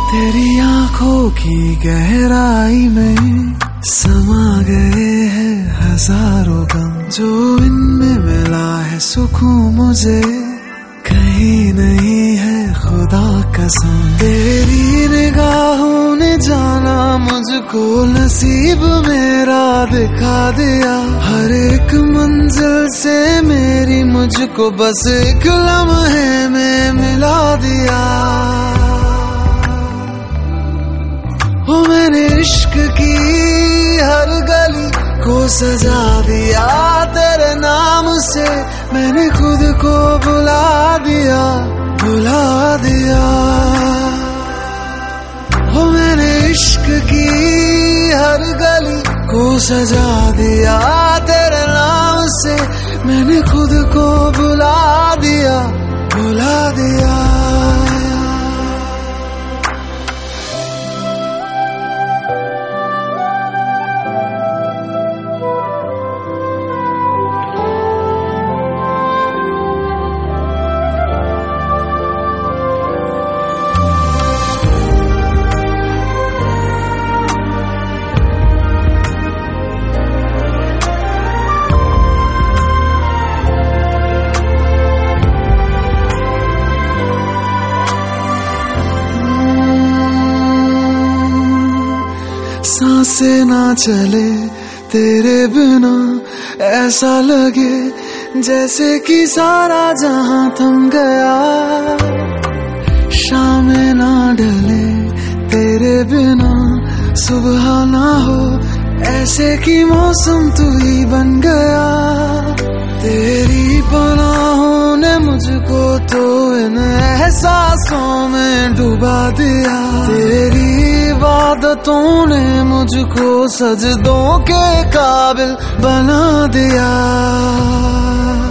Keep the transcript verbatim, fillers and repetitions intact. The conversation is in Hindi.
तेरी आंखों की गहराई में समा गए हैं हजारों गम, जो इनमें मिला है सुकून मुझे कहीं नहीं है खुदा कसम। तेरी निगाहों ने जाना मुझको, नसीब मेरा दिखा दिया। हर एक मंजिल से मेरी मुझको बस एक लम्हे में मिला दिया। ओ मैंने इश्क की हर गली को सजा दिया तेरे नाम से, मैंने खुद को बुला दिया बुला दिया। ओ मैंने इश्क की हर गली को सजा दिया तेरे नाम से, मैंने खुद को बुला दिया बुला दिया। सांसें ना चले तेरे बिना, ऐसा लगे जैसे कि सारा जहां थम गया। शामें ना ढले तेरे बिना, सुबह ना हो ऐसे कि मौसम तू ही बन गया। तेरी पनाहों ने मुझको तो इन एहसासों में डुबा दिया। तेरी इबादतों ने मुझको सजदों के काबिल बना दिया।